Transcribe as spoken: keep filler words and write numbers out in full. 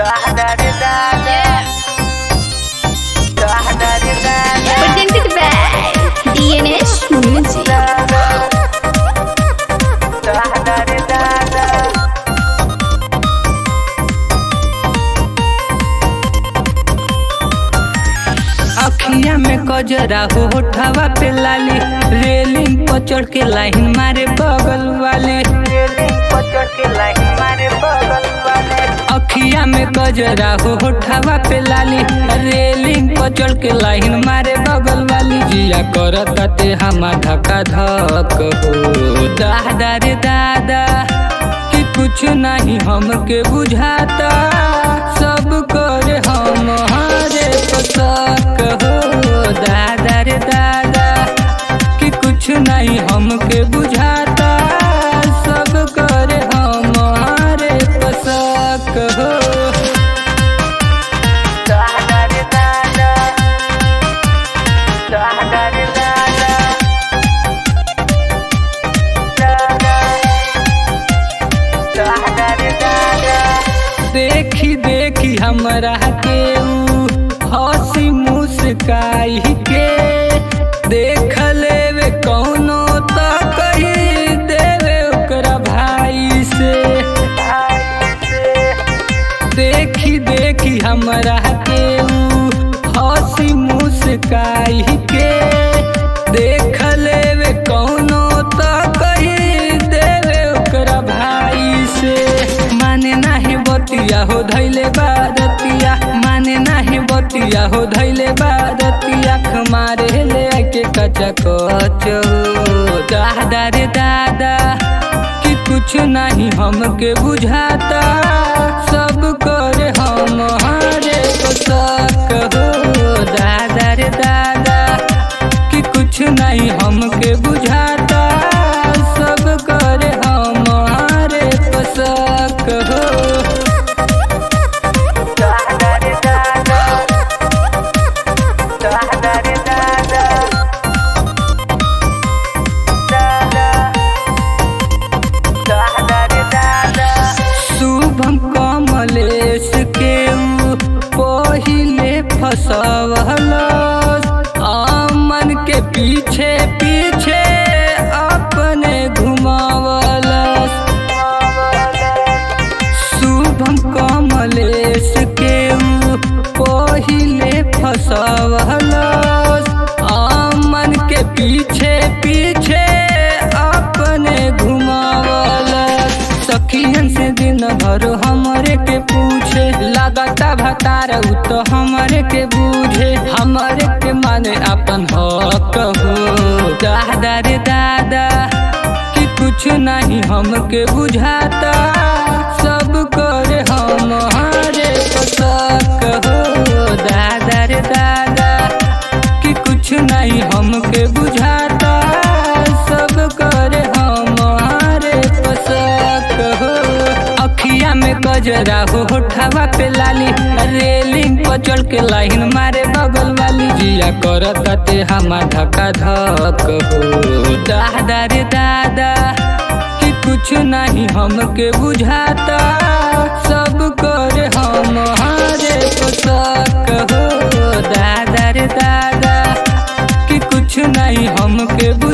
Presented by D N S Music. अखिया में कजरा हो होठवा पे लाली, रेलिंग पर चढ़ के लाइन मारे बगल वाले, रेलिंग पर चढ़ के लाइन मारे बगल वाले। अखिया में कजरा हो होठवा पे लाली, रेलिंग पर चढ़ के लाइन मारे बगल वाली। जिया करत ते हमा धक्का धक हो दादा रे दादा, कि कुछ नहीं हमके बुझाता, सब करे हम हरे पसक हो दादा रे दादा, कि कुछ नहीं हमके बुझाता, सब करे हम हरे पसक हो दादा रे दादा, दादा रे दादा, दादा रे दादा। देखी देखी हमरा के हंसी मुस्काई के, देख लेवे कौनो तो कही देवे ओकरा भाई से। देखी देखी हमरा के हंसी मुस्काई के, देख लेवे कौनो तो कही देवे ओकरा भाई से। माने नाही बतिया हो धैले बारतिया, माने नाही बतिया हो धैले बारतिया, मारे ले आके कचा कच हो दादा रे दादा, कि कुछ नहीं हमके बुझाता, सब करे हम हरे पसक हो दादा रे दादा, कि कुछ नहीं हमके बुझाता, सब करे हम हरे पसक हो दादा रे दादा, दादा रे दादा, दादा, दादा रे दादा। शुभम कमलेश के पहिले फसवलस, अमन के पीछे पीछे अपने घुमावलस। शुभम कमलेश के पहिले फसवलस, अमन के पीछे पीछे अपने घुमावलस। सखियन से दिन भर हमरे के पूछे, लगाता भतार उ तो हमरे के बूझे, हमरे के माने अपन हक हो दादा रे दादा, कि कुछ नहीं हमके बुझाता, सब करे हम हरे पसक हो दादा रे दादा, कि कुछ नहीं हमके बुझाता, सब करे हम हरे पसक हो। अखिया में गजरा हो होठवा पे लाली, रेलिंग पर चढ़ के लाइन मारे बगल वाली। जिया करत ते हमा धक्का धक हो दादा रे दादा, कि कुछ नहीं हमके बुझाता, सब करे हम हरे पसक हो दादा रे दादा, कि कुछ नहीं हमके